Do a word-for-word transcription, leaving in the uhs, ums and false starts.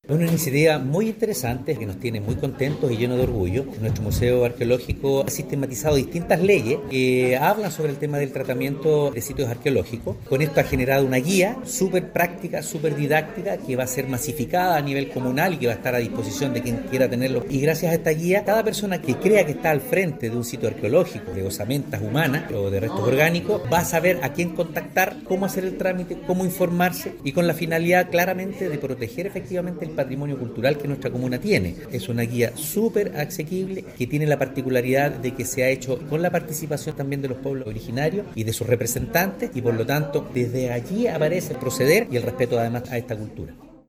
Es una iniciativa muy interesante que nos tiene muy contentos y llenos de orgullo. Nuestro Museo Arqueológico ha sistematizado distintas leyes que hablan sobre el tema del tratamiento de sitios arqueológicos. Con esto ha generado una guía súper práctica, súper didáctica, que va a ser masificada a nivel comunal y que va a estar a disposición de quien quiera tenerlo. Y gracias a esta guía, cada persona que crea que está al frente de un sitio arqueológico, de osamentas humanas o de restos orgánicos, va a saber a quién contactar, cómo hacer el trámite, cómo informarse, y con la finalidad claramente de proteger efectivamente el patrimonio cultural que nuestra comuna tiene. Es una guía súper asequible que tiene la particularidad de que se ha hecho con la participación también de los pueblos originarios y de sus representantes, y por lo tanto desde allí aparece el proceder y el respeto además a esta cultura.